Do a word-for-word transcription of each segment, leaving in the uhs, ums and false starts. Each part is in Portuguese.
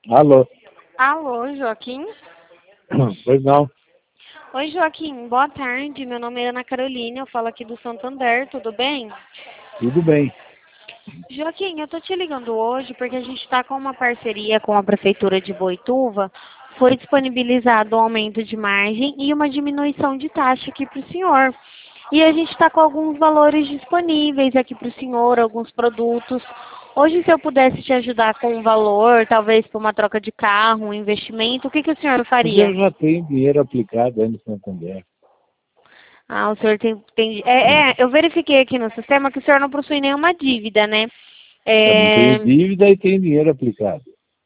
Alô? Alô, Joaquim? Pois não. Oi, Joaquim. Boa tarde. Meu nome é Ana Carolina. Eu falo aqui do Santander. Tudo bem? Tudo bem. Joaquim, eu tô te ligando hoje porque a gente está com uma parceria com a Prefeitura de Boituva. Foi disponibilizado um aumento de margem e uma diminuição de taxa aqui para o senhor. E a gente está com alguns valores disponíveis aqui para o senhor, alguns produtos. Hoje, se eu pudesse te ajudar com um valor, talvez para uma troca de carro, um investimento, o que, que o senhor Mas faria? eu já tenho dinheiro aplicado aí no Santander. Ah, o senhor tem... tem é, é, eu verifiquei aqui no sistema que o senhor não possui nenhuma dívida, né? Eu não É, tenho dívida e tenho dinheiro aplicado.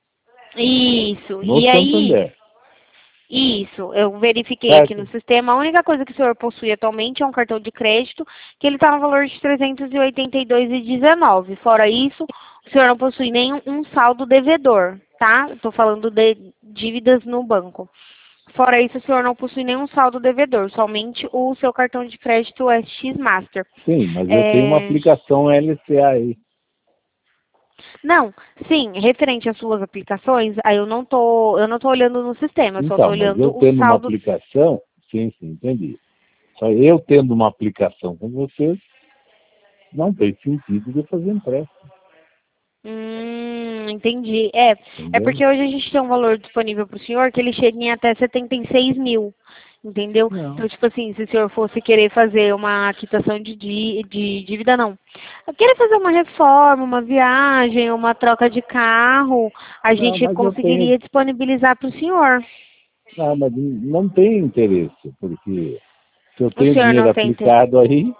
isso. No E aí, Santander. isso, eu verifiquei aqui no Certo? sistema. A única coisa que o senhor possui atualmente é um cartão de crédito, que ele está no valor de trezentos e oitenta e dois reais e dezenove centavos. Fora isso, o senhor não possui nenhum um saldo devedor, tá? Estou falando de dívidas no banco. Fora isso, o senhor não possui nenhum saldo devedor, somente o seu cartão de crédito X Master. Sim, mas eu tenho uma É... aplicação L C A aí. Não, sim, referente às suas aplicações, aí eu não tô, eu não tô olhando no sistema, eu só tô Então, mas eu olhando o tendo uma saldo. aplicação, sim, sim, entendi. Só eu tendo uma aplicação com vocês, não tem sentido de eu fazer empréstimo. Hum, entendi. É, é Entendeu? porque hoje a gente tem um valor disponível para o senhor que ele chega em até setenta e seis mil, entendeu? Não. Então, tipo assim, se o senhor fosse querer fazer uma quitação de, dí- de dívida, não. Querer fazer uma reforma, uma viagem, uma troca de carro, a Não, gente mas eu tenho. conseguiria disponibilizar para o senhor. Não, mas não tem interesse, porque se eu O tenho senhor dinheiro não tem, inter- aplicado aí,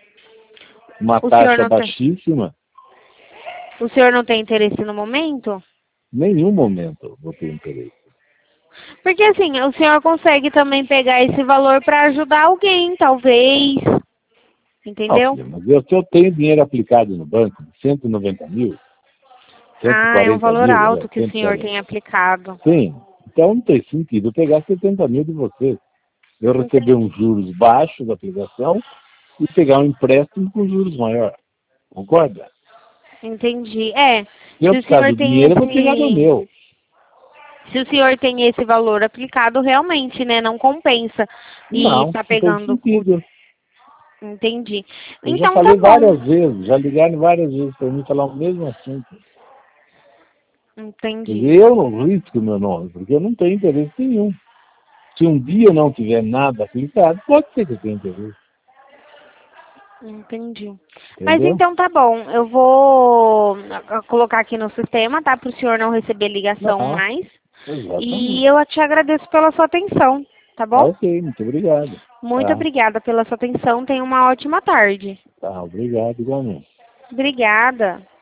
uma o senhor taxa não tem, baixíssima, o senhor não tem interesse no momento? nenhum momento eu vou ter interesse. Porque assim, o senhor consegue também pegar esse valor para ajudar alguém, talvez, Não, entendeu? filha, mas eu, se eu tenho dinheiro aplicado no banco, de cento e noventa mil, cento e Ah, é um quarenta valor mil, né, alto que o cento e senhor quarenta. tem aplicado. Sim, então não tem sentido eu pegar setenta mil de você. Eu receber uns Entendi. juros baixos da aplicação e pegar um empréstimo com juros maior. Concorda? Entendi. É, Se eu se o precisar senhor do tem dinheiro, eu vou pegar do esse, meu. se o senhor tem esse valor aplicado, realmente, né, não compensa e Não, tá não tem pegando o... sentido. Entendi. Eu já Então tá falei bom. várias vezes, já ligaram várias vezes para mim falar o mesmo assunto. Quer Entendi. dizer, eu não risco o meu nome, porque eu não tenho interesse nenhum. Se um dia não tiver nada aplicado, pode ser que eu tenha interesse. Entendi. Mas Entendeu? então tá bom. Eu vou ah, colocar aqui no sistema, tá? Para o senhor não receber ligação Não, mais. E exatamente. eu te agradeço pela sua atenção, tá Tá bom? ok, muito obrigado. Muito Tá, obrigada pela sua atenção. Tenha uma ótima tarde. tá, obrigado igualmente. Obrigada.